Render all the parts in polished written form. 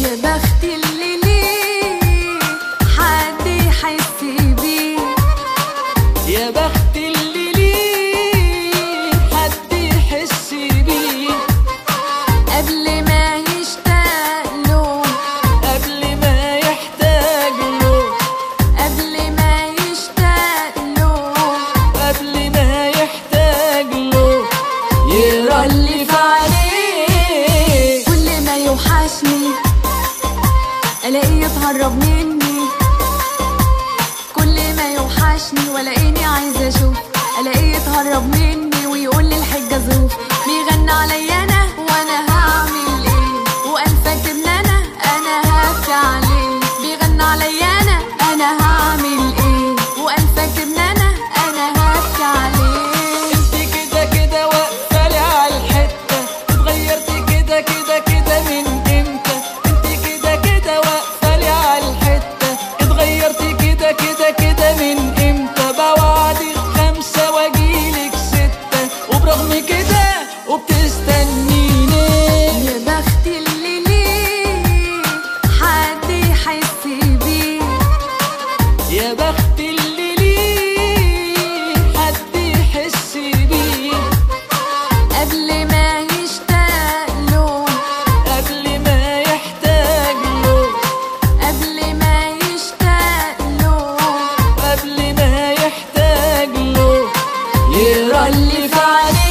يا بخت اللي ليه حد يحس بيه، يا بخت اللي ليه حد يحس بيه، قبل ما يشتاق له، قبل ما يحتاج له، قبل ما يشتاق له، قبل ما يحتاج له، يقرا اللي في عليه. كل ما يوحشني الاقيه يتهرب مني، كل ما يوحشني والاقيني عايزه اشوف الاقيه يتهرب مني ويقول لي الحجه ظروف، بيغنى عليا انا وانا هعمل ايه، وقال فاكر ان انا هبكي عليه، بيغنى عليا انا هعمل ايه، وقال فاكر ان انا هبكي عليه. انت كده كده واقفه لي على الحته، اتغيرتي كده كده كده من امتى؟ انت كده كده واقفه لي على الحته، اتغيرتي كده كده كده من امتى؟ بوعدك 5 واجيلك 6، وبرغم كده وبتستنيني. يا بخت اللي ليه حد يحس بيه، يا بخت اللي ليه حد يحس بيه، قبل ما يشتاق له، قبل ما يحتاج له، قبل ما يشتاق له، قبل ما يحتاج له، يقرا اللي في عليه.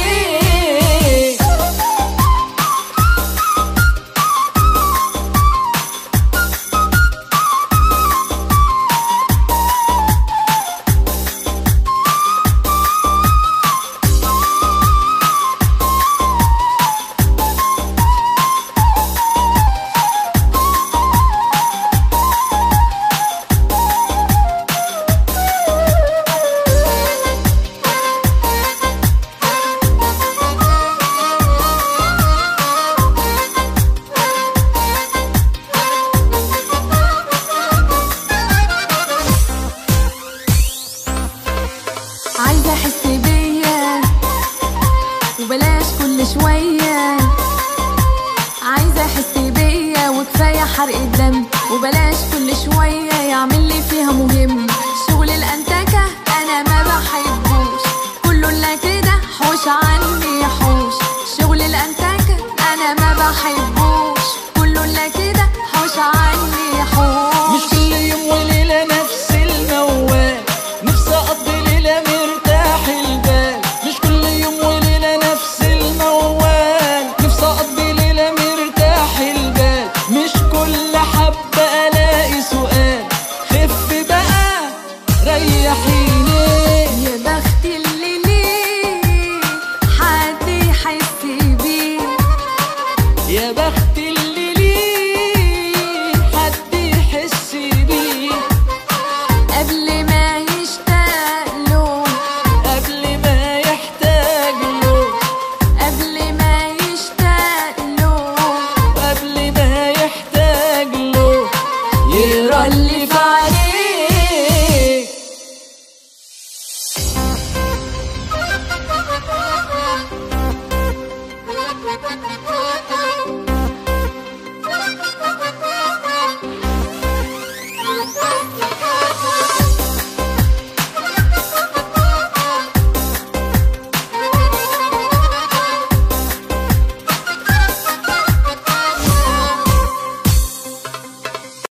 عايزه احس بيا وبلاش كل شويه، عايزه احس بيا وكفايه حرق الدم وبلاش